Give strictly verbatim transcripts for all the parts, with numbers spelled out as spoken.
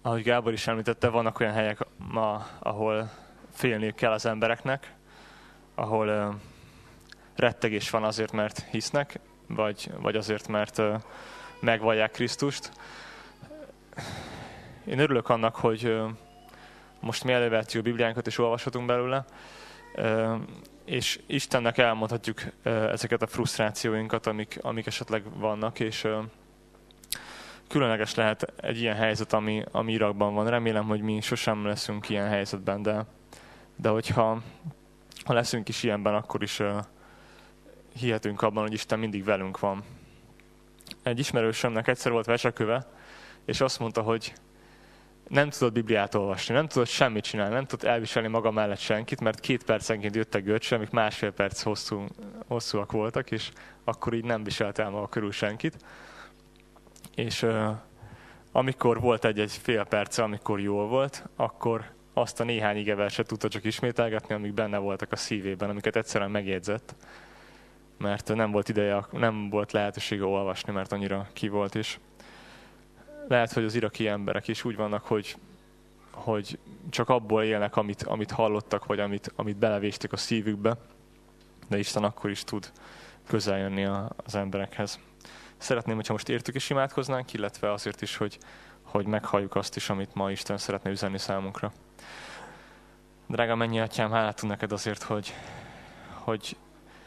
ahogy Gábor is említette, vannak olyan helyek ma, ahol félniük kell az embereknek, ahol uh, rettegés van azért, mert hisznek, vagy, vagy azért, mert uh, megvallják Krisztust. Én örülök annak, hogy uh, most mi elővehetjük a Bibliánkat, és olvashatunk belőle, uh, és Istennek elmondhatjuk uh, ezeket a frusztrációinkat, amik, amik esetleg vannak, és uh, különleges lehet egy ilyen helyzet, ami, ami Irakban van. Remélem, hogy mi sosem leszünk ilyen helyzetben, de, de hogyha ha leszünk is ilyenben, akkor is uh, hihetünk abban, hogy Isten mindig velünk van. Egy ismerősömnek egyszer volt veseköve, és azt mondta, hogy nem tudott Bibliát olvasni, nem tudott semmit csinálni, nem tudott elviselni maga mellett senkit, mert két percenként jöttek görcsön, amik másfél perc hosszú, hosszúak voltak, és akkor így nem viselte el maga körül senkit. És uh, amikor volt egy-egy fél perce, amikor jól volt, akkor azt a néhány igeverset tudta csak ismételgetni, amik benne voltak a szívében, amiket egyszerűen megjegyzett, mert nem volt ideje, nem volt lehetősége olvasni, mert annyira ki volt, és lehet, hogy az iraki emberek is úgy vannak, hogy, hogy csak abból élnek, amit, amit hallottak, vagy amit, amit belevésték a szívükbe, de Isten akkor is tud közel jönni az emberekhez. Szeretném, hogyha most értük és imádkoznánk, illetve azért is, hogy, hogy meghalljuk azt is, amit ma Isten szeretne üzenni számunkra. Drága mennyi Atyám, hálátunk neked azért, hogy, hogy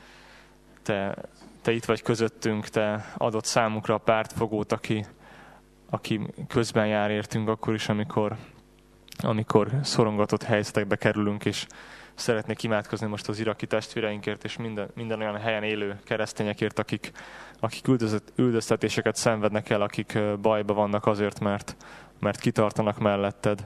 te, te itt vagy közöttünk, te adott számunkra a pártfogót, aki, aki közben jár értünk akkor is, amikor, amikor szorongatott helyzetekbe kerülünk, és szeretnék imádkozni most az iraki testvéreinkért, és minden, minden olyan helyen élő keresztényekért, akik, akik üldözet, üldöztetéseket szenvednek el, akik bajba vannak azért, mert, mert kitartanak melletted.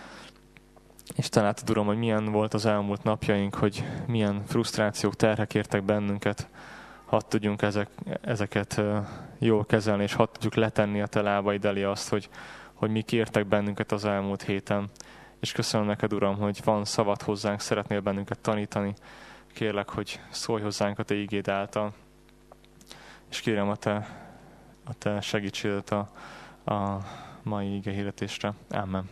És te látod, Uram, hogy milyen volt az elmúlt napjaink, hogy milyen frusztrációk, terhek értek bennünket. Hadd tudjunk ezek, ezeket jól kezelni, és hadd tudjuk letenni a te lábaid elé azt, hogy, hogy mik értek bennünket az elmúlt héten. És köszönöm neked, Uram, hogy van szavad hozzánk, szeretnél bennünket tanítani. Kérlek, hogy szólj hozzánk a te ígéd által. És kérem a te, a te segítséget a, a mai íge hirdetésre. Amen.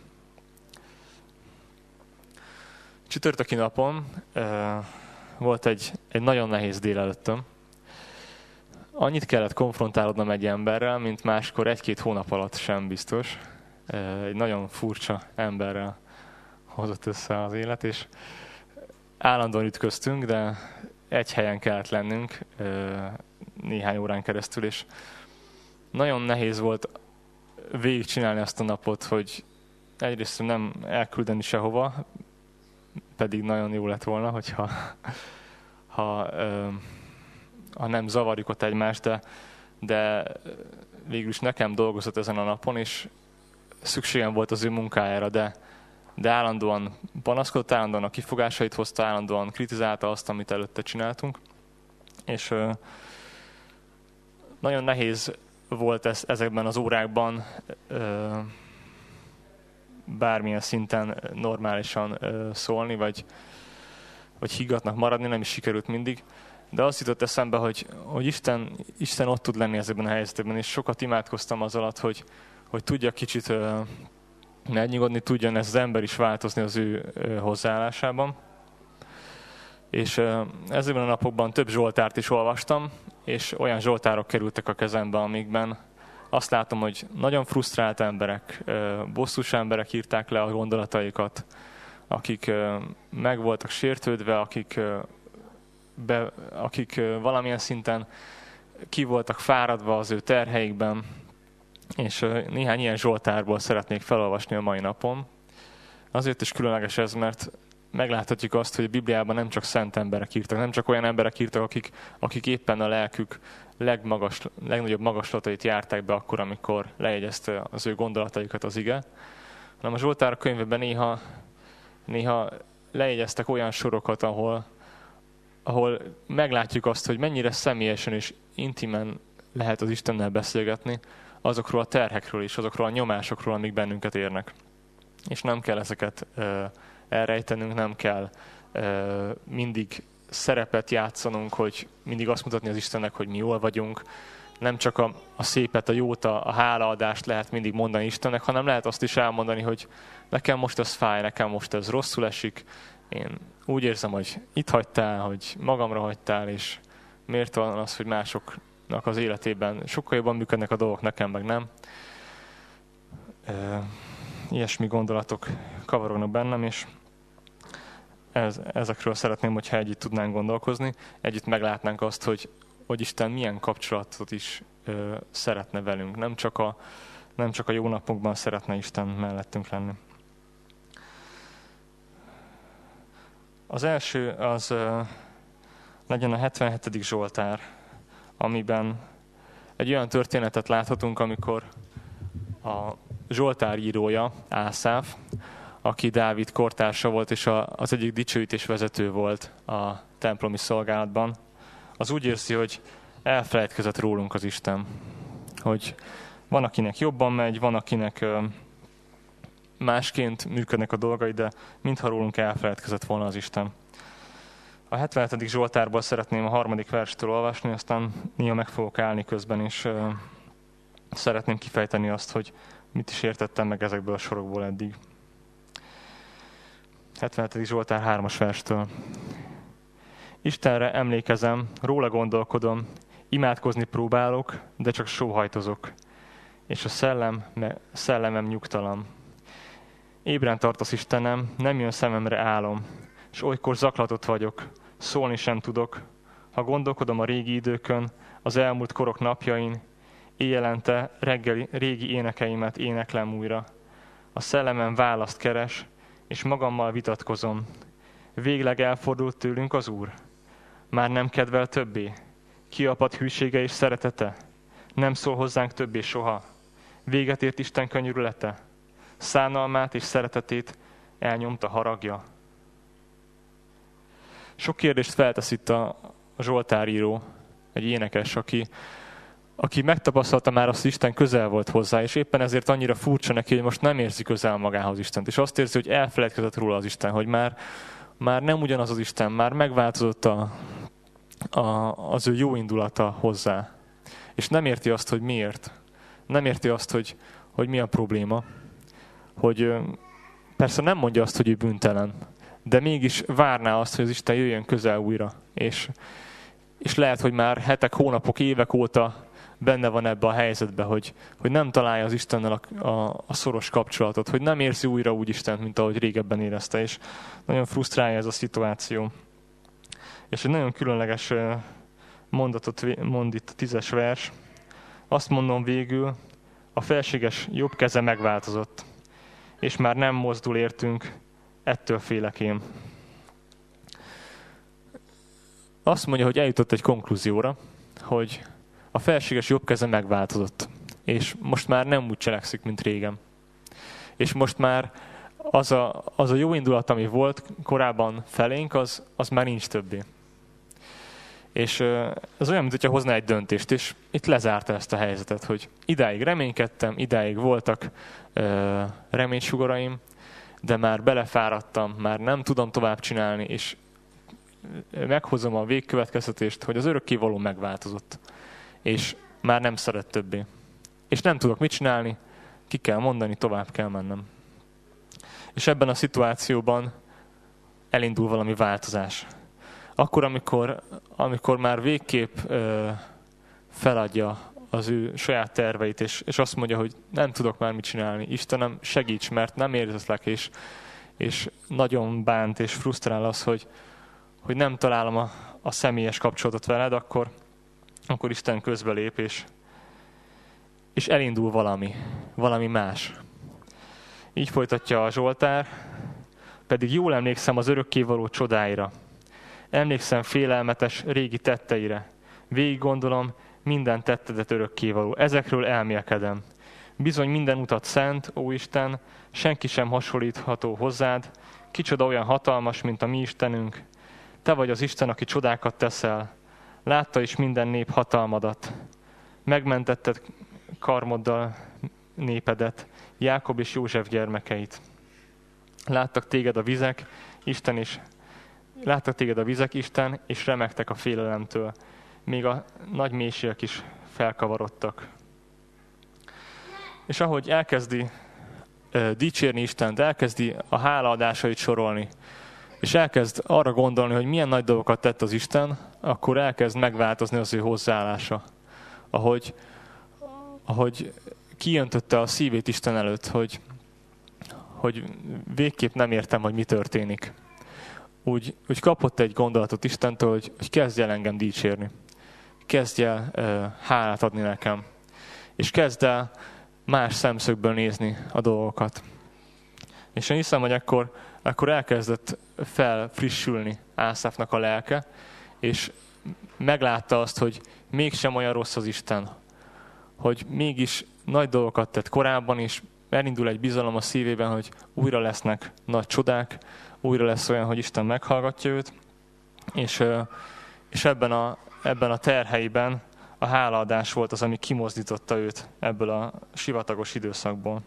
Csütörtöki napon uh, volt egy, egy nagyon nehéz délelőttöm. Annyit kellett konfrontálódnom egy emberrel, mint máskor egy-két hónap alatt sem biztos. Uh, egy nagyon furcsa emberrel hozott össze az élet, és állandóan ütköztünk, de egy helyen kellett lennünk uh, néhány órán keresztül, és nagyon nehéz volt végigcsinálni azt a napot, hogy egyrészt nem elküldeni sehova, pedig nagyon jó lett volna, hogyha ha, ha nem zavarjuk ott egymást, de, de végül is nekem dolgozott ezen a napon, és szükségem volt az ő munkájára, de, de állandóan panaszkodott, állandóan a kifogásait hozta, állandóan kritizálta azt, amit előtte csináltunk, és nagyon nehéz volt ez, ezekben az órákban bármilyen szinten normálisan ö, szólni, vagy, vagy higgadtnak maradni, nem is sikerült mindig. De azt jutott eszembe, hogy, hogy Isten, Isten ott tud lenni ezekben a helyzetekben, és sokat imádkoztam az alatt, hogy, hogy tudja kicsit ö, megnyugodni, tudjon ez az ember is változni az ő ö, hozzáállásában. És ö, ezekben a napokban több zsoltárt is olvastam, és olyan zsoltárok kerültek a kezembe, amikben azt látom, hogy nagyon frusztrált emberek, bosszús emberek írták le a gondolataikat, akik meg voltak sértődve, akik, be, akik valamilyen szinten ki voltak fáradva az ő terheikben, és néhány ilyen zsoltárból szeretnék felolvasni a mai napon. Azért is különleges ez, mert megláthatjuk azt, hogy a Bibliában nem csak szent emberek írtak, nem csak olyan emberek írtak, akik, akik éppen a lelkük legmagas, legnagyobb magaslatait járták be akkor, amikor lejegyezte az ő gondolataikat az ige. hanem a Zsoltárok könyvében néha, néha lejegyeztek olyan sorokat, ahol, ahol meglátjuk azt, hogy mennyire személyesen és intimen lehet az Istennel beszélgetni, azokról a terhekről is, azokról a nyomásokról, amik bennünket érnek. És nem kell ezeket uh, elrejtenünk, nem kell uh, mindig szerepet játszanunk, hogy mindig azt mutatni az Istennek, hogy mi jól vagyunk, nem csak a, a szépet, a jót, a, a hálaadást lehet mindig mondani Istennek, hanem lehet azt is elmondani, hogy nekem most ez fáj, nekem most ez rosszul esik, én úgy érzem, hogy itt hagytál, hogy magamra hagytál, és miért van az, hogy másoknak az életében sokkal jobban működnek a dolgok, nekem meg nem. Ilyesmi gondolatok kavarognak bennem, és ez, ezekről szeretném, hogyha együtt tudnánk gondolkozni, együtt meglátnánk azt, hogy, hogy Isten milyen kapcsolatot is ö, szeretne velünk. Nem csak, a, nem csak a jó napokban szeretne Isten mellettünk lenni. Az első az ö, legyen a hetvenhetedik Zsoltár, amiben egy olyan történetet láthatunk, amikor a Zsoltár írója, Ászáf, aki Dávid kortársa volt, és a, az egyik dicsőítés vezető volt a templomi szolgálatban, az úgy érzi, hogy elfelejtkezett rólunk az Isten. Hogy van, akinek jobban megy, van, akinek ö, másként működnek a dolgai, de mintha rólunk elfelejtkezett volna az Isten. A hetvenhetedik Zsoltárból szeretném a harmadik verstől olvasni, aztán néha meg fogok állni közben, és ö, szeretném kifejteni azt, hogy mit is értettem meg ezekből a sorokból eddig. hetvenhetedik Zsoltár hármas verstől. Istenre emlékezem, róla gondolkodom, imádkozni próbálok, de csak sóhajtozok, és a szellem, szellemem nyugtalan. Ébren tartasz, Istenem, nem jön szememre álom, és olykor zaklatott vagyok, szólni sem tudok. Ha gondolkodom a régi időkön, az elmúlt korok napjain, éjjelente reggeli, régi énekeimet éneklem újra. A szellemem választ keres, és magammal vitatkozom. Végleg elfordult tőlünk az Úr? Már nem kedvel többé? Kiapadt hűsége és szeretete? Nem szól hozzánk többé soha? Véget ért Isten könyörülete? Szánalmát és szeretetét elnyomta haragja? Sok kérdést feltesz itt a, a Zsoltáríró, egy énekes, aki, aki megtapasztalta már azt, hogy Isten közel volt hozzá, és éppen ezért annyira furcsa neki, hogy most nem érzi közel magához Istent, és azt érzi, hogy elfelejtkezett róla az Isten, hogy már, már nem ugyanaz az Isten, már megváltozott a, a, az ő jó indulata hozzá. És nem érti azt, hogy miért. Nem érti azt, hogy, hogy mi a probléma. Hogy persze nem mondja azt, hogy ő bűntelen, de mégis várná azt, hogy az Isten jöjjön közel újra. És, és lehet, hogy már hetek, hónapok, évek óta benne van ebbe a helyzetbe, hogy, hogy nem találja az Istennel a, a, a szoros kapcsolatot, hogy nem érzi újra úgy Istent, mint ahogy régebben érezte, és nagyon frusztrálja ez a szituáció. És egy nagyon különleges mondatot mond itt a tízes vers. Azt mondom végül, a felséges jobb keze megváltozott, és már nem mozdul értünk, ettől félek én. Azt mondja, hogy eljutott egy konklúzióra, hogy a felséges jobb keze megváltozott, és most már nem úgy cselekszik, mint régen. És most már az a, az a jó indulat, ami volt korábban felénk, az, az már nincs többé. És ez olyan, mint hogyha hozna egy döntést, és itt lezárta ezt a helyzetet, hogy idáig reménykedtem, idáig voltak uh, reménysugaraim, de már belefáradtam, már nem tudom tovább csinálni, és meghozom a végkövetkeztetést, hogy az örökkévaló megváltozott, és már nem szeret többé. És nem tudok mit csinálni, ki kell mondani, tovább kell mennem. És ebben a szituációban elindul valami változás. Akkor, amikor, amikor már végképp ö, feladja az ő saját terveit, és, és azt mondja, hogy nem tudok már mit csinálni. Istenem, segíts, mert nem érzetlek, és, és nagyon bánt és frusztrál az, hogy, hogy nem találom a, a személyes kapcsolatot veled, akkor, akkor Isten közbelép, és, és elindul valami, valami más. Így folytatja a Zsoltár, pedig jól emlékszem az örökkévaló csodáira. Emlékszem félelmetes régi tetteire. Végig gondolom, minden tettedet örökkévaló. Ezekről elmélkedem. Bizony minden utat szent, ó Isten, senki sem hasonlítható hozzád. Kicsoda olyan hatalmas, mint a mi Istenünk. Te vagy az Isten, aki csodákat teszel. Látta is minden nép hatalmadat. Megmentetted karmoddal népedet, Jákob és József gyermekeit. Láttak téged a vizek, Isten is. Láttak téged a vizek, Isten, és remegtek a félelemtől. Még a nagy mélységek is felkavarodtak. És ahogy elkezdi uh, dicsérni Istent, elkezdi a hálaadásait sorolni, és elkezd arra gondolni, hogy milyen nagy dolgokat tett az Isten, akkor elkezd megváltozni az ő hozzáállása. Ahogy, ahogy kijöntötte a szívét Isten előtt, hogy, hogy végképp nem értem, hogy mi történik. Úgy, úgy kapott egy gondolatot Istentől, hogy, hogy kezdj el engem dicsérni. Kezdj el uh, hálát adni nekem. És kezd el más szemszögből nézni a dolgokat. És én hiszem, hogy akkor, akkor elkezdett felfrissülni Ászáfnak a lelke, és meglátta azt, hogy mégsem olyan rossz az Isten, hogy mégis nagy dolgokat tett korábban, és elindul egy bizalom a szívében, hogy újra lesznek nagy csodák, újra lesz olyan, hogy Isten meghallgatja őt, és, és ebben, a, ebben a terheiben a hálaadás volt az, ami kimozdította őt ebből a sivatagos időszakból.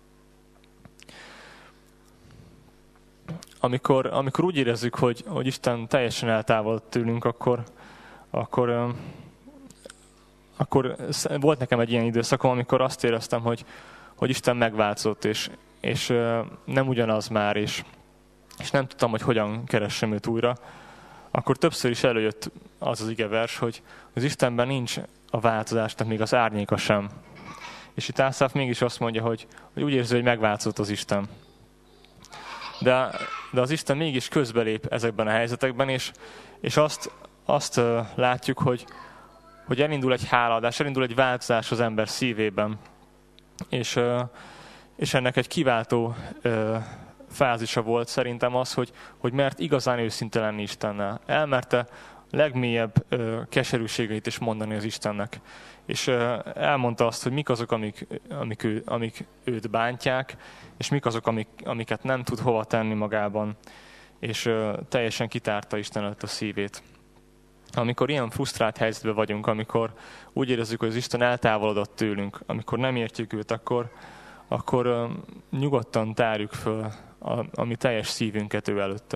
Amikor, amikor úgy érezzük, hogy, hogy Isten teljesen eltávolodt tőlünk, akkor, akkor, akkor volt nekem egy ilyen időszakom, amikor azt éreztem, hogy, hogy Isten megváltozott, és, és nem ugyanaz már, és, és nem tudtam, hogy hogyan keressem őt újra. Akkor többször is előjött az az igevers, hogy az Istenben nincs a változásnak még az árnyéka sem. És itt Ászáf mégis azt mondja, hogy, hogy úgy érzi, hogy megváltozott az Isten. De, de az Isten mégis közbelép ezekben a helyzetekben, és, és azt, azt uh, látjuk, hogy, hogy elindul egy hálaadás, elindul egy változás az ember szívében. És, uh, és ennek egy kiváltó uh, fázisa volt szerintem az, hogy, hogy mert igazán őszinte lenni Istennel. Elmerte legmélyebb uh, keserűségeit is mondani az Istennek. És uh, elmondta azt, hogy mik azok, amik, amik, ő, amik őt bántják, és mik azok, amik, amiket nem tud hova tenni magában. És uh, teljesen kitárta Isten előtt a szívét. Amikor ilyen frusztrált helyzetben vagyunk, amikor úgy érezzük, hogy az Isten eltávolodott tőlünk, amikor nem értjük őt, akkor, akkor uh, nyugodtan tárjuk föl a, a mi teljes szívünket ő előtte.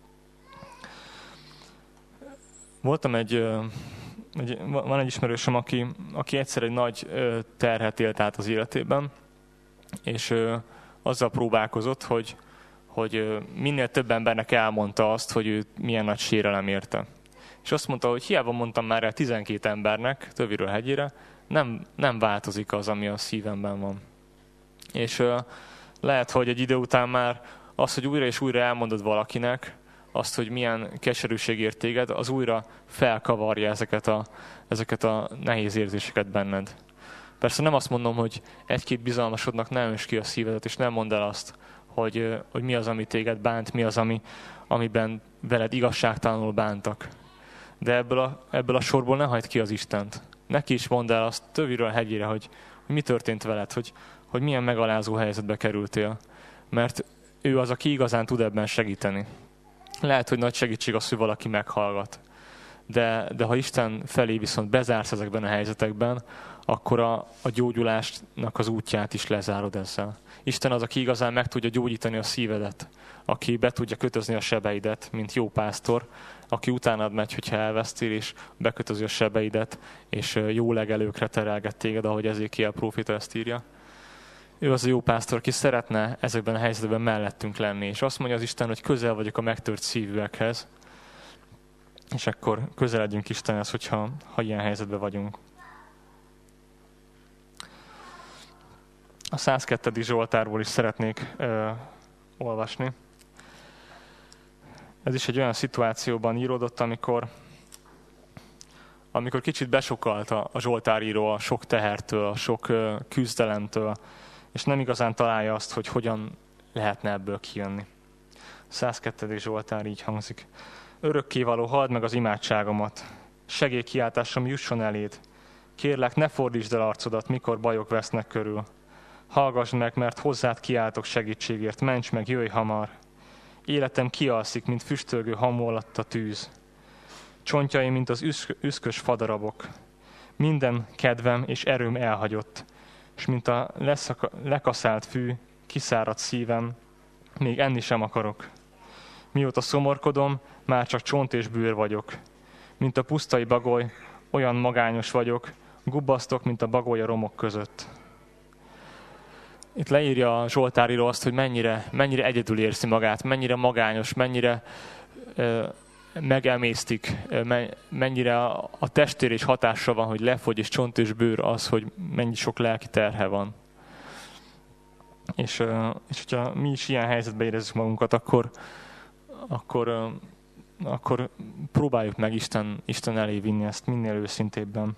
Voltam egy, egy, van egy ismerősöm, aki, aki egyszer egy nagy terhet élt át az életében, és azzal próbálkozott, hogy, hogy minél több embernek elmondta azt, hogy ő milyen nagy sérelem érte. És azt mondta, hogy hiába mondtam már el tizenkét embernek, töviről hegyére, nem, nem változik az, ami a szívemben van. És lehet, hogy egy idő után már az, hogy újra és újra elmondod valakinek, azt, hogy milyen keserűség ért téged, az újra felkavarja ezeket a, ezeket a nehéz érzéseket benned. Persze nem azt mondom, hogy egy-két bizalmasodnak ne önts ki a szívedet, és nem mondd el azt, hogy, hogy mi az, ami téged bánt, mi az, ami, amiben veled igazságtalanul bántak. De ebből a, ebből a sorból ne hagyd ki az Istent. Neki is mondd el azt töviről hegyére, hogy, hogy mi történt veled, hogy, hogy milyen megalázó helyzetbe kerültél. Mert ő az, aki igazán tud ebben segíteni. Lehet, hogy nagy segítség az, hogy valaki meghallgat. De, de ha Isten felé viszont bezársz ezekben a helyzetekben, akkor a, a gyógyulásnak az útját is lezárod ezzel. Isten az, aki igazán meg tudja gyógyítani a szívedet, aki be tudja kötözni a sebeidet, mint jó pásztor, aki utánad megy, hogyha elvesztél, és bekötözi a sebeidet, és jó legelőkre terelget téged, ahogy Ezékiel próféta ezt írja. Ő az a jó pásztor, aki szeretne ezekben a helyzetekben mellettünk lenni. És azt mondja az Isten, hogy közel vagyok a megtört szívűekhez. És akkor közeledjünk Istenhez, hogyha ha ilyen helyzetben vagyunk. A száz kettő. Zsoltárból is szeretnék ö, olvasni. Ez is egy olyan szituációban íródott, amikor, amikor kicsit besokalta a zsoltáríró a sok tehertől, a sok ö, küzdelemtől, és nem igazán találja azt, hogy hogyan lehetne ebből kijönni. A száz kettő. Zsoltár így hangzik. Örökkévaló, halld meg az imádságomat. Segélykiáltásom jusson eléd. Kérlek, ne fordítsd el arcodat, mikor bajok vesznek körül. Hallgass meg, mert hozzád kiáltok segítségért. Ments meg, jöjj hamar. Életem kialszik, mint füstölgő hamu alatt a tűz. Csontjaim, mint az üszk- üszkös fadarabok. Minden kedvem és erőm elhagyott, és mint a leszaka- lekaszált fű, kiszáradt szívem, még enni sem akarok. Mióta szomorkodom, már csak csont és bőr vagyok. Mint a pusztai bagoly, olyan magányos vagyok, gubbasztok, mint a bagoly a romok között. Itt leírja a Zsoltáríró azt, hogy mennyire, mennyire egyedül érzi magát, mennyire magányos, mennyire ö, megemésztik, ö, mennyire a, a testére is hatással van, hogy lefogy és csont és bőr az, hogy mennyi sok lelki terhe van. És, ö, és hogyha mi is ilyen helyzetbe érezzük magunkat, akkor, akkor, ö, akkor próbáljuk meg Isten, Isten elé vinni ezt minél őszintébben.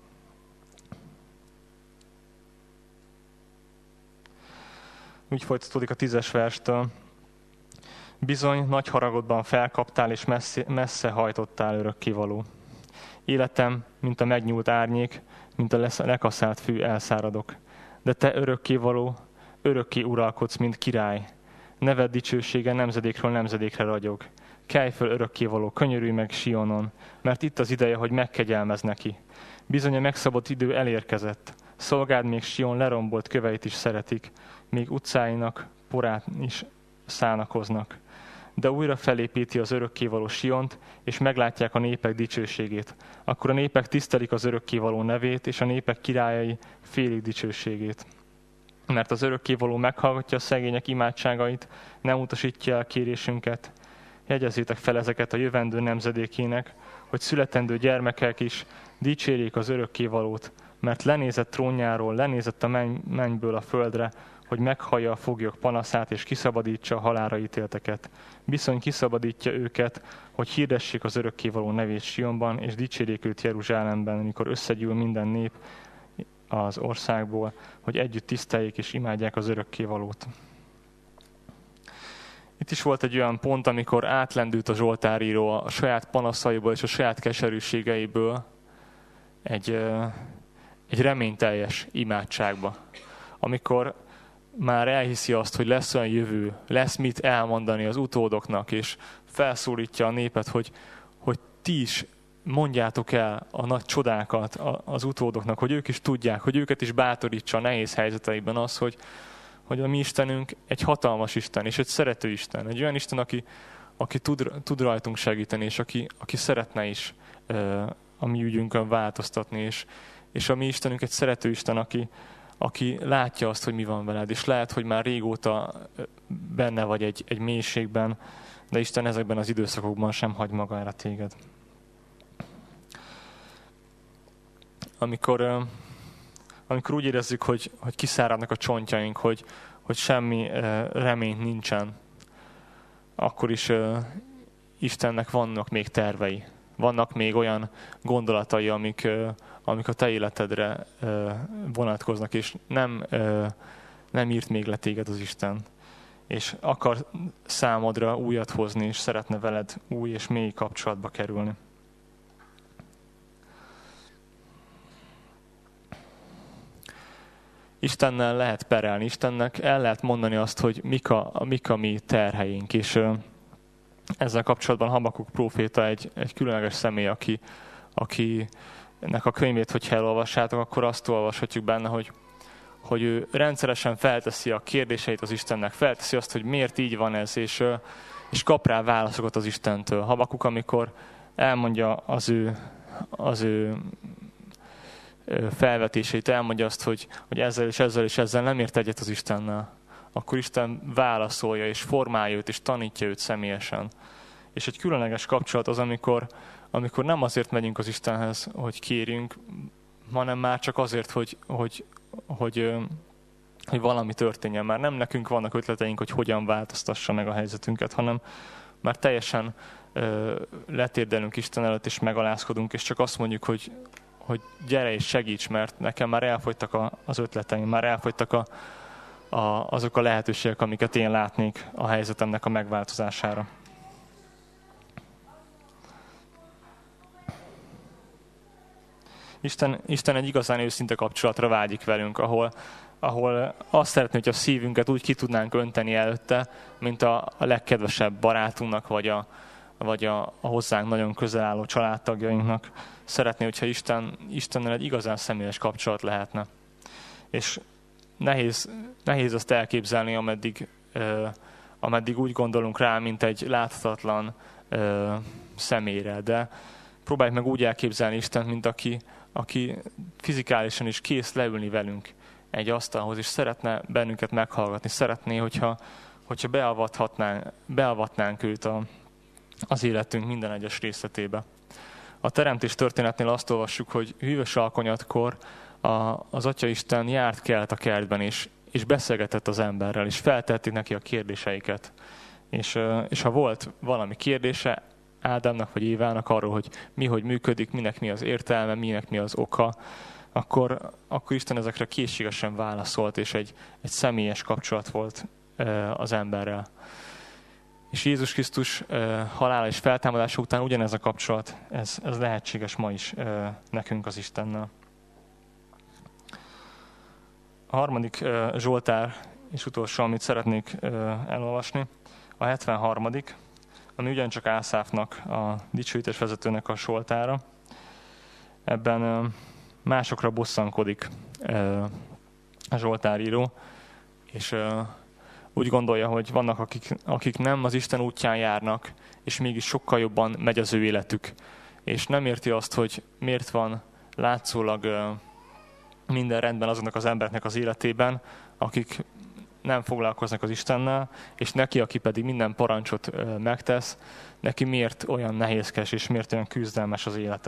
Úgy folytatódik a tízes verstől. Bizony, nagy haragodban felkaptál, és messze, messze hajtottál, örökkévaló. Életem, mint a megnyúlt árnyék, mint a lekaszált fű, elszáradok. De te örökkévaló, örökké uralkodsz, mint király. Neved dicsősége nemzedékről nemzedékre ragyog. Kelj föl, örökkévaló, könyörülj meg Sionon, mert itt az ideje, hogy megkegyelmez neki. Bizony, a megszabott idő elérkezett. Szolgád még Sion lerombolt köveit is szeretik, még utcáinak porát is szánakoznak. De újra felépíti az örökkévaló Siont, és meglátják a népek dicsőségét. Akkor a népek tisztelik az örökkévaló nevét, és a népek királyai félik dicsőségét. Mert az örökkévaló meghallgatja a szegények imádságait, nem utasítja el kérésünket. Jegyezzétek fel ezeket a jövendő nemzedékének, hogy születendő gyermekek is dicsérjék az örökkévalót, mert lenézett trónjáról, lenézett a menny, mennyből a földre, hogy meghallja a foglyok panaszát, és kiszabadítsa a halálra ítélteket. Bizony kiszabadítja őket, hogy hirdessék az örökkévaló nevét Sionban, és dicsérjék őt Jeruzsálemben, amikor összegyűl minden nép az országból, hogy együtt tiszteljék és imádják az örökkévalót. Itt is volt egy olyan pont, amikor átlendült a Zsoltáríró a saját panaszaiból és a saját keserűségeiből egy, egy reményteljes imádságba. Amikor már elhiszi azt, hogy lesz olyan jövő, lesz mit elmondani az utódoknak, és felszólítja a népet, hogy, hogy ti is mondjátok el a nagy csodákat az utódoknak, hogy ők is tudják, hogy őket is bátorítsa a nehéz helyzeteikben az, hogy, hogy a mi Istenünk egy hatalmas Isten, és egy szerető Isten. Egy olyan Isten, aki, aki tud, tud rajtunk segíteni, és aki, aki szeretne is uh, a mi ügyünkön változtatni, és, és a mi Istenünk egy szerető Isten, aki, aki látja azt, hogy mi van veled, és lehet, hogy már régóta benne vagy egy, egy mélységben, de Isten ezekben az időszakokban sem hagy magára téged. Amikor, amikor úgy érezzük, hogy, hogy kiszáradnak a csontjaink, hogy, hogy semmi remény nincsen, akkor is Istennek vannak még tervei. Vannak még olyan gondolatai, amik, amik a te életedre vonatkoznak, és nem, nem írt még le téged az Isten. És akar számodra újat hozni, és szeretne veled új és mély kapcsolatba kerülni. Istennel lehet perelni, Istennek el lehet mondani azt, hogy mik a, mik a mi terheink, és ezzel kapcsolatban Habakuk próféta egy, egy különleges személy, aki, akinek a könyvét, hogyha elolvassátok, akkor azt olvashatjuk benne, hogy, hogy ő rendszeresen felteszi a kérdéseit az Istennek, felteszi azt, hogy miért így van ez, és, és kap rá válaszokat az Istentől. Habakuk, amikor elmondja az ő, az ő felvetéseit, elmondja azt, hogy, hogy ezzel és ezzel és ezzel nem ért egyet az Istennel, akkor Isten válaszolja, és formálja őt, és tanítja őt személyesen. És egy különleges kapcsolat az, amikor, amikor nem azért megyünk az Istenhez, hogy kérjünk, hanem már csak azért, hogy, hogy, hogy, hogy valami történjen. Már nem nekünk vannak ötleteink, hogy hogyan változtassa meg a helyzetünket, hanem már teljesen ö, letérdelünk Isten előtt, és megalázkodunk, és csak azt mondjuk, hogy, hogy gyere és segíts, mert nekem már elfogytak a, az ötleteim, már elfogytak a, a, azok a lehetőségek, amiket én látnék a helyzetemnek a megváltozására. Isten, Isten egy igazán őszinte kapcsolatra vágyik velünk, ahol, ahol azt szeretné, hogy a szívünket úgy ki tudnánk önteni előtte, mint a, a legkedvesebb barátunknak, vagy, a, vagy a, a hozzánk nagyon közel álló családtagjainknak. Szeretné, hogyha Isten, Istennel egy igazán személyes kapcsolat lehetne. És nehéz, nehéz azt elképzelni, ameddig, ö, ameddig úgy gondolunk rá, mint egy láthatatlan ö, személyre, de próbáljuk meg úgy elképzelni Istent, mint aki, aki fizikálisan is kész leülni velünk egy asztalhoz, és szeretne bennünket meghallgatni, szeretné, hogyha, hogyha beavathatnánk, beavatnánk őt a, az életünk minden egyes részletébe. A teremtés történetnél azt olvassuk, hogy hűvös alkonyatkor a, az Atyaisten járt kelt a kertben, és, és beszélgetett az emberrel, és feltették neki a kérdéseiket. És, és ha volt valami kérdése Ádámnak vagy Évának arról, hogy mi hogy működik, minek mi az értelme, minek mi az oka, akkor, akkor Isten ezekre készségesen válaszolt, és egy, egy személyes kapcsolat volt az emberrel. És Jézus Krisztus halála és feltámadása után ugyanez a kapcsolat, ez, ez lehetséges ma is nekünk az Istennel. A harmadik Zsoltár és utolsó, amit szeretnék elolvasni, a hetvenharmadik, ami ugyancsak Ászáfnak, a dicsőítés vezetőnek a Zsoltára. Ebben másokra bosszankodik a Zsoltáríró, és úgy gondolja, hogy vannak, akik, akik nem az Isten útján járnak, és mégis sokkal jobban megy az ő életük. És nem érti azt, hogy miért van látszólag minden rendben azoknak az embereknek az életében, akik nem foglalkoznak az Istennel, és neki, aki pedig minden parancsot megtesz, neki miért olyan nehézkes, és miért olyan küzdelmes az élete.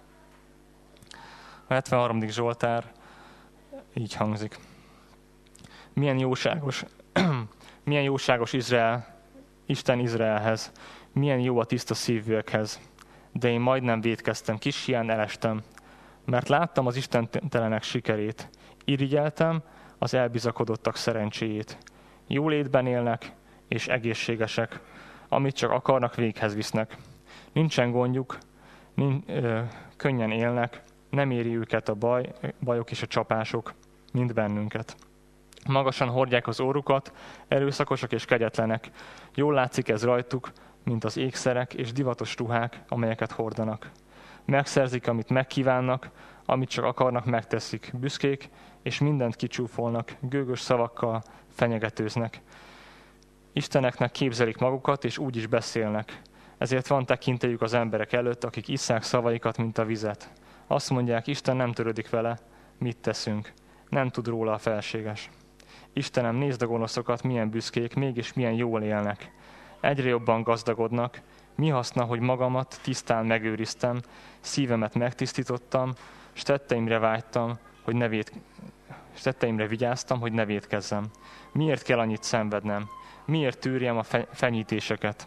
A hetvenharmadik Zsoltár így hangzik. Milyen jóságos, milyen jóságos Izrael, Isten Izraelhez, milyen jó a tiszta szívűekhez, de én majdnem vétkeztem, kis hián elestem, mert láttam az istentelenek sikerét, irigyeltem az elbizakodottak szerencséjét. Jólétben élnek és egészségesek, amit csak akarnak, véghez visznek. Nincsen gondjuk, nincs, ö, könnyen élnek, nem éri őket a baj, bajok és a csapások, mint bennünket. Magasan hordják az órukat, erőszakosak és kegyetlenek. Jól látszik ez rajtuk, mint az ékszerek és divatos ruhák, amelyeket hordanak. Megszerzik, amit megkívánnak, amit csak akarnak, megteszik. Büszkék, és mindent kicsúfolnak, gőgös szavakkal fenyegetőznek. Isteneknek képzelik magukat, és úgy is beszélnek. Ezért van tekintélyük az emberek előtt, akik isszák szavaikat, mint a vizet. Azt mondják, Isten nem törődik vele, mit teszünk. Nem tud róla a felséges. Istenem, nézd a gonoszokat, milyen büszkék, mégis milyen jól élnek. Egyre jobban gazdagodnak. Mi haszna, hogy magamat tisztán megőriztem, szívemet megtisztítottam, s tetteimre vágytam, hogy ne vét... s tetteimre vigyáztam, hogy ne vétkezzem. Miért kell annyit szenvednem? Miért tűrjem a fe... fenyítéseket?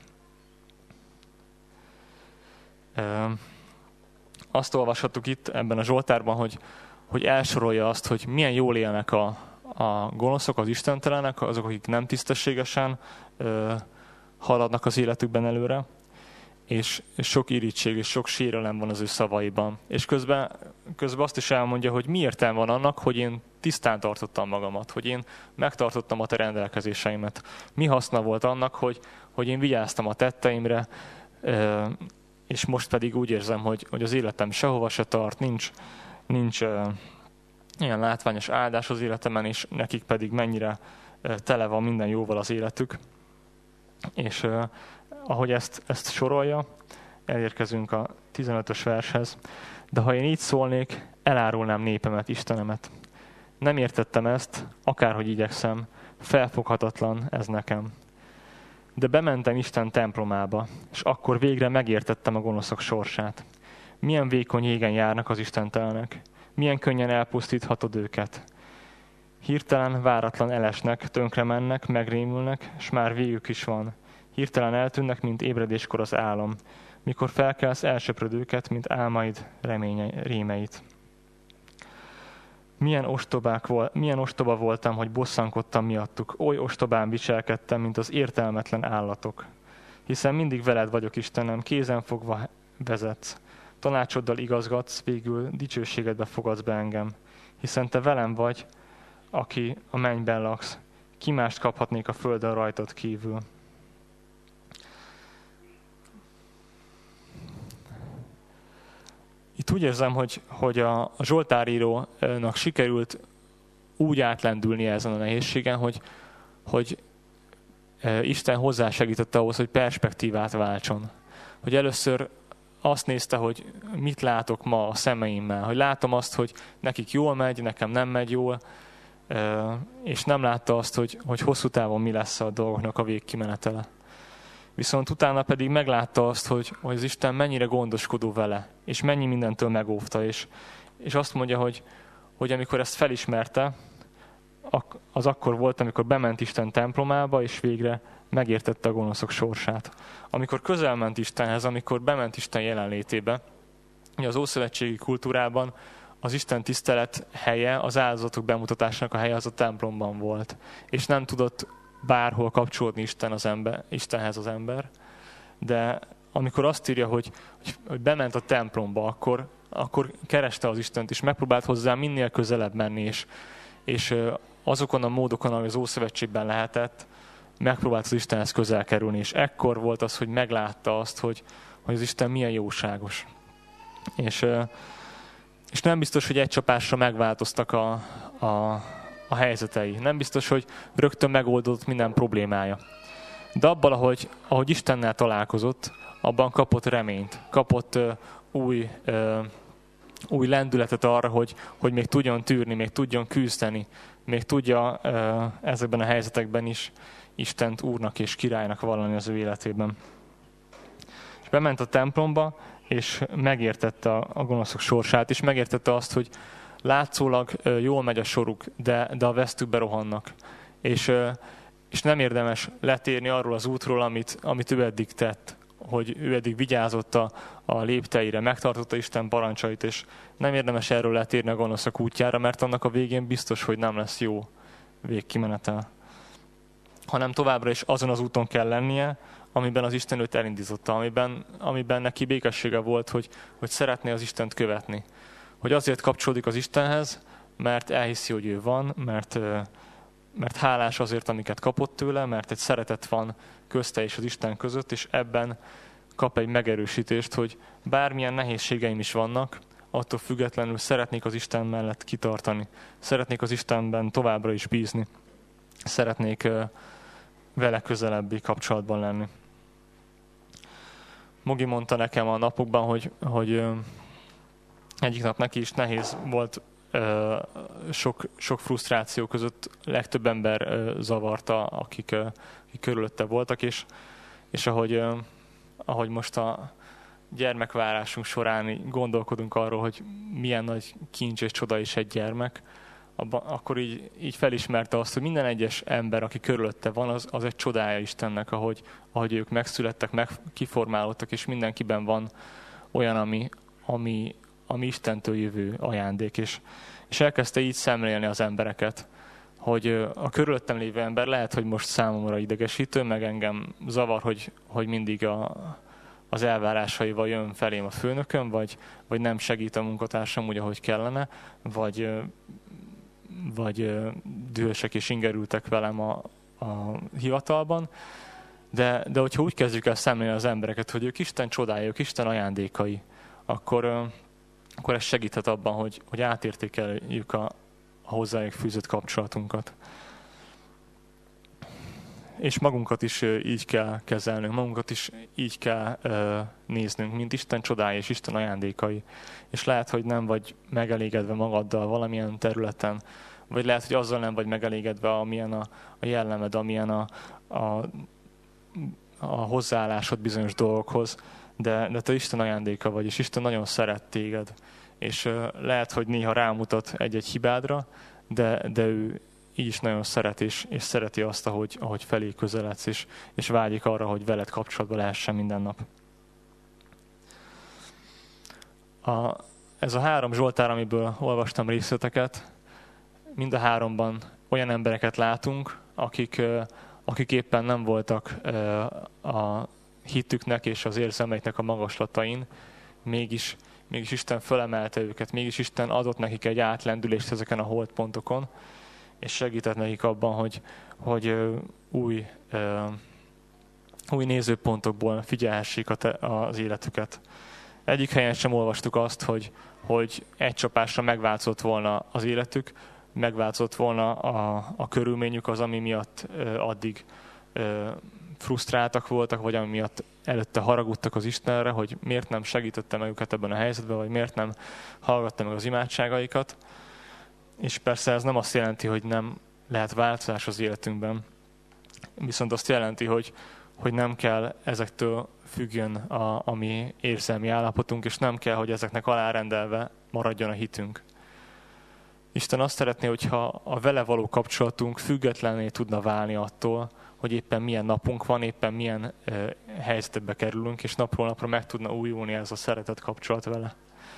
Ö... Azt olvashattuk itt ebben a Zsoltárban, hogy, hogy elsorolja azt, hogy milyen jól élnek a, a gonoszok, az istentelenek, azok, akik nem tisztességesen ö, haladnak az életükben előre, és, és sok irigység és sok sérelem van az ő szavaiban. És közben, közben azt is elmondja, hogy mi értelme van annak, hogy én tisztán tartottam magamat, hogy én megtartottam a te rendelkezéseimet. Mi haszna volt annak, hogy, hogy én vigyáztam a tetteimre, ö, és most pedig úgy érzem, hogy, hogy az életem sehova se tart, nincs, nincs uh, ilyen látványos áldás az életemen, és nekik pedig mennyire uh, tele van minden jóval az életük. És uh, ahogy ezt, ezt sorolja, elérkezünk a tizenötös vershez. De ha én így szólnék, elárulnám népemet, Istenemet. Nem értettem ezt, akárhogy igyekszem, felfoghatatlan ez nekem. De bementem Isten templomába, és akkor végre megértettem a gonoszok sorsát. Milyen vékony jégen járnak az istentelenek, milyen könnyen elpusztíthatod őket. Hirtelen, váratlan elesnek, tönkre mennek, megrémülnek, s már végük is van. Hirtelen eltűnnek, mint ébredéskor az álom, mikor felkelsz, elsöpröd őket, mint álmaid reménye, rémeit. Milyen, ostobák vol, milyen ostoba voltam, hogy bosszankodtam miattuk, oly ostobán viselkedtem, mint az értelmetlen állatok. Hiszen mindig veled vagyok, Istenem, kézen fogva vezetsz. Tanácsoddal igazgatsz, végül dicsőségedbe fogadsz be engem. Hiszen te velem vagy, aki a mennyben laksz. Ki mást kaphatnék a földön rajtad kívül? Itt úgy érzem, hogy, hogy a Zsoltárírónak sikerült úgy átlendülnie ezen a nehézségen, hogy, hogy Isten hozzásegítette ahhoz, hogy perspektívát váltson. Hogy először azt nézte, hogy mit látok ma a szemeimmel, hogy látom azt, hogy nekik jól megy, nekem nem megy jól, és nem látta azt, hogy, hogy hosszú távon mi lesz a dolgoknak a végkimenetele. Viszont utána pedig meglátta azt, hogy, hogy az Isten mennyire gondoskodó vele, és mennyi mindentől megóvta, és, és azt mondja, hogy, hogy amikor ezt felismerte, az akkor volt, amikor bement Isten templomába, és végre megértette a gonoszok sorsát. Amikor közel ment Istenhez, amikor bement Isten jelenlétébe, az ószövetségi kultúrában az Isten tisztelet helye, az áldozatok bemutatásának a helye az a templomban volt. És nem tudott bárhol kapcsolódni Isten az ember, Istenhez az ember. De amikor azt írja, hogy, hogy bement a templomba, akkor, akkor kereste az Istent, és megpróbált hozzá minél közelebb menni, és, és azokon a módokon, ahogy az Ószövetségben lehetett, megpróbált az Istenhez közel kerülni, és ekkor volt az, hogy meglátta azt, hogy, hogy az Isten milyen jóságos. És, és nem biztos, hogy egy csapásra megváltoztak a, a, a helyzetei. Nem biztos, hogy rögtön megoldódott minden problémája. De abban, ahogy, ahogy Istennel találkozott, abban kapott reményt, kapott uh, új, uh, új lendületet arra, hogy, hogy még tudjon tűrni, még tudjon küzdeni, még tudja uh, ezekben a helyzetekben is Istent úrnak és királynak vallani az ő életében. És bement a templomba, és megértette a gonoszok sorsát, és megértette azt, hogy látszólag jól megy a soruk, de, de a vesztükbe rohannak. És, és nem érdemes letérni arról az útról, amit, amit ő eddig tett, hogy ő eddig vigyázott a, a lépteire, megtartotta Isten parancsait, és nem érdemes erről letérni a gonoszok útjára, mert annak a végén biztos, hogy nem lesz jó végkimenetel. Hanem továbbra is azon az úton kell lennie, amiben az Isten őt elindította, amiben, amiben neki békessége volt, hogy, hogy szeretné az Istent követni. Hogy azért kapcsolódik az Istenhez, mert elhiszi, hogy ő van, mert, mert hálás azért, amiket kapott tőle, mert egy szeretet van közte és az Isten között, és ebben kap egy megerősítést, hogy bármilyen nehézségeim is vannak, attól függetlenül szeretnék az Isten mellett kitartani. Szeretnék az Istenben továbbra is bízni. Szeretnék vele közelebbi kapcsolatban lenni. Mogi mondta nekem a napokban, hogy, hogy egyik nap neki is nehéz volt, sok, sok frusztráció között legtöbb ember zavarta, akik, akik körülötte voltak, és, és ahogy, ahogy most a gyermekvárásunk során gondolkodunk arról, hogy milyen nagy kincs és csoda is egy gyermek, abba, akkor így, így felismerte azt, hogy minden egyes ember, aki körülötte van, az, az egy csodája Istennek, ahogy, ahogy ők megszülettek, meg kiformálódtak, és mindenkiben van olyan, ami, ami, ami Istentől jövő ajándék. És, és elkezdte így szemlélni az embereket, hogy a körülöttem lévő ember lehet, hogy most számomra idegesítő, meg engem zavar, hogy, hogy mindig a, az elvárásaival jön felém a főnököm, vagy, vagy nem segít a munkatársam úgy, ahogy kellene, vagy vagy dühösek és ingerültek velem a, a hivatalban, de, de hogyha úgy kezdjük el szemlélni az embereket, hogy ők Isten csodája, ők Isten ajándékai, akkor, akkor ez segíthet abban, hogy, hogy átértékeljük a, a hozzájuk fűzött kapcsolatunkat. És magunkat is így kell kezelnünk, magunkat is így kell uh, néznünk, mint Isten csodája és Isten ajándékai. És lehet, hogy nem vagy megelégedve magaddal valamilyen területen, vagy lehet, hogy azzal nem vagy megelégedve, amilyen a, a jellemed, amilyen a, a, a hozzáállásod bizonyos dolgokhoz, de, de te Isten ajándéka vagy, és Isten nagyon szeret téged. És uh, lehet, hogy néha rámutat egy-egy hibádra, de, de ő így is nagyon szeret, és, és szereti azt, ahogy, ahogy felé közeledsz, és, és vágyik arra, hogy veled kapcsolatban lehessen minden nap. A, ez a három Zsoltár, amiből olvastam részleteket, mind a háromban olyan embereket látunk, akik, akik éppen nem voltak a hitüknek és az érzelmeiknek a magaslatain, mégis, mégis Isten fölemelte őket, mégis Isten adott nekik egy átlendülést ezeken a holdpontokon, és segített nekik abban, hogy, hogy új, új nézőpontokból figyelhessék az életüket. Egyik helyen sem olvastuk azt, hogy, hogy egy csapásra megváltozott volna az életük, megváltozott volna a, a körülményük az, ami miatt addig frusztráltak voltak, vagy ami miatt előtte haragudtak az Istenre, hogy miért nem segítette meg őket ebben a helyzetben, vagy miért nem hallgatta meg az imádságaikat. És persze ez nem azt jelenti, hogy nem lehet változás az életünkben, viszont azt jelenti, hogy, hogy nem kell ezektől függjön a, a mi érzelmi állapotunk, és nem kell, hogy ezeknek alárendelve maradjon a hitünk. Isten azt szeretné, hogyha a vele való kapcsolatunk függetlenné tudna válni attól, hogy éppen milyen napunk van, éppen milyen uh, helyzetbe kerülünk, és napról napra meg tudna újulni ez a szeretet kapcsolat vele.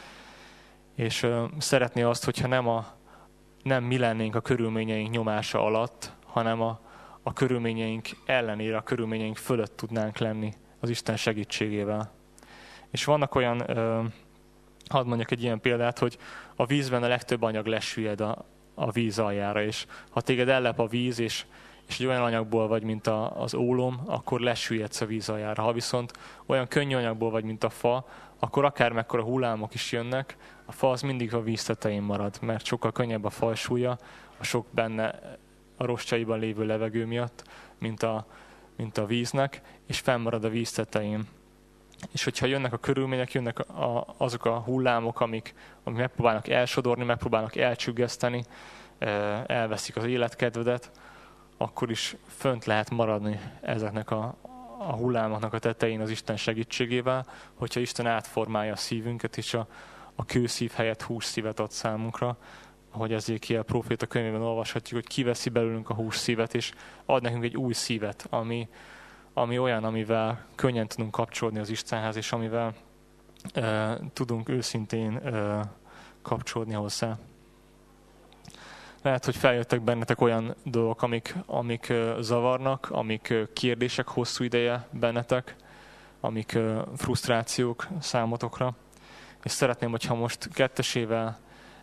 És uh, szeretné azt, hogyha nem, a, nem mi lennénk a körülményeink nyomása alatt, hanem a, a körülményeink ellenére, a körülményeink fölött tudnánk lenni az Isten segítségével. És vannak olyan, uh, hadd mondjak egy ilyen példát, hogy a vízben a legtöbb anyag lesüllyed a, a víz aljára, és ha téged ellep a víz, és és egy olyan anyagból vagy, mint a, az ólom, akkor lesüllyedsz a víz aljára. Ha viszont olyan könnyű anyagból vagy, mint a fa, akkor akármekkora hullámok is jönnek, a fa az mindig a víz tetején marad, mert sokkal könnyebb a fajsúlya, a sok benne a rostjaiban lévő levegő miatt, mint a, mint a víznek, és fennmarad a víz tetején. És hogyha jönnek a körülmények, jönnek a, azok a hullámok, amik, amik megpróbálnak elsodorni, megpróbálnak elcsüggeszteni, elveszik az életkedvedet, akkor is fönt lehet maradni ezeknek a, a hullámoknak a tetején az Isten segítségével, hogyha Isten átformálja a szívünket, és a, a kőszív helyett hússzívet ad számunkra, ahogy Ezékiel próféta könyvében olvashatjuk, hogy kiveszi belőlünk a hússzívet, és ad nekünk egy új szívet, ami, ami olyan, amivel könnyen tudunk kapcsolódni az Istenhez, és amivel e, tudunk őszintén e, kapcsolódni hozzá. Lehet, hogy feljöttek bennetek olyan dolgok, amik, amik zavarnak, amik kérdések hosszú ideje bennetek, amik frusztrációk számotokra. És szeretném, hogyha most kettesével,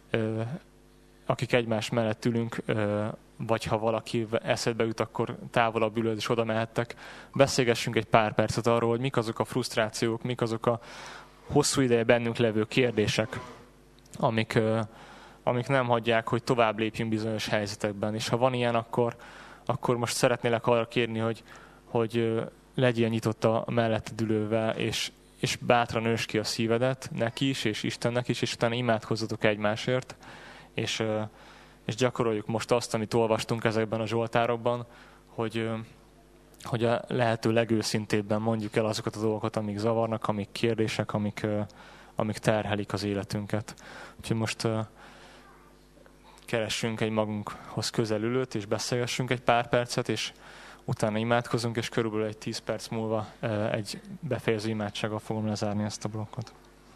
akik egymás mellett ülünk, vagy ha valaki eszedbe jut, akkor távolabb ülőd, és oda mehettek, beszélgessünk egy pár percet arról, hogy mik azok a frusztrációk, mik azok a hosszú ideje bennünk levő kérdések, amik... amik nem hagyják, hogy tovább lépjünk bizonyos helyzetekben. És ha van ilyen, akkor, akkor most szeretnélek arra kérni, hogy, hogy legyél nyitott a melletted ülővel, és, és bátran ösd ki a szívedet, neki is, és Istennek is, és utána imádkozzatok egymásért, és, és gyakoroljuk most azt, amit olvastunk ezekben a zsoltárokban, hogy, hogy a lehető legőszintébben mondjuk el azokat a dolgokat, amik zavarnak, amik kérdések, amik, amik terhelik az életünket. Úgyhogy most keressünk egy magunkhoz közelülőt, és beszélgessünk egy pár percet, és utána imádkozunk, és körülbelül egy tíz perc múlva egy befejező imádsággal fogom lezárni ezt a blokkot.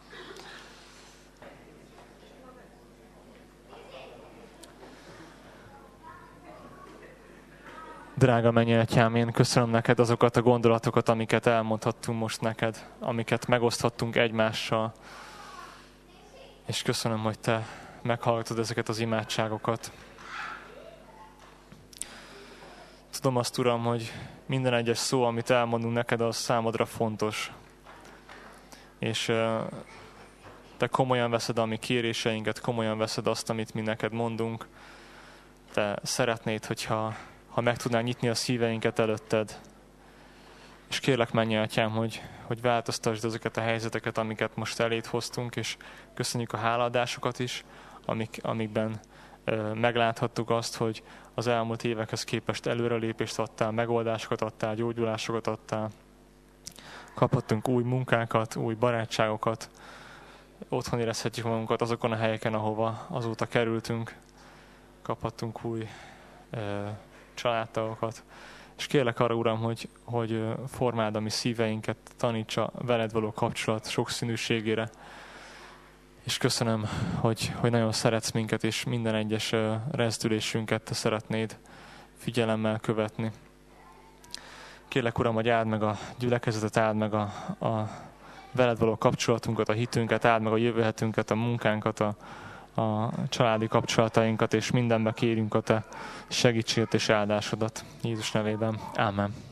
Drága mennyei Atyám, én köszönöm neked azokat a gondolatokat, amiket elmondhattunk most neked, amiket megoszthattunk egymással, és köszönöm, hogy te meghallgatod ezeket az imádságokat. Tudom azt, Uram, hogy minden egyes szó, amit elmondunk neked, az számodra fontos. És te komolyan veszed a mi kéréseinket, komolyan veszed azt, amit mi neked mondunk. Te szeretnéd, hogyha ha meg tudnánk nyitni a szíveinket előtted. És kérlek, mennyei Atyám, hogy, hogy változtasd ezeket a helyzeteket, amiket most eléd hoztunk, és köszönjük a hálaadásokat is, amik, amikben ö, megláthattuk azt, hogy az elmúlt évekhez képest előrelépést adtál, megoldásokat adtál, gyógyulásokat adtál. Kaphattunk új munkákat, új barátságokat, otthon érezhetjük magunkat azokon a helyeken, ahova azóta kerültünk. Kaphattunk új ö, családtagokat. És kérlek arra, Uram, hogy, hogy formáld a mi szíveinket, tanítsa veled való kapcsolat sokszínűségére. És köszönöm, hogy, hogy nagyon szeretsz minket, és minden egyes rezdülésünket te szeretnéd figyelemmel követni. Kérlek, Uram, hogy áld meg a gyülekezetet, áld meg a, a veled való kapcsolatunkat, a hitünket, áld meg a jövőhetünket, a munkánkat, a, a családi kapcsolatainkat, és mindenbe kérünk a te segítséget és áldásodat. Jézus nevében. Ámen.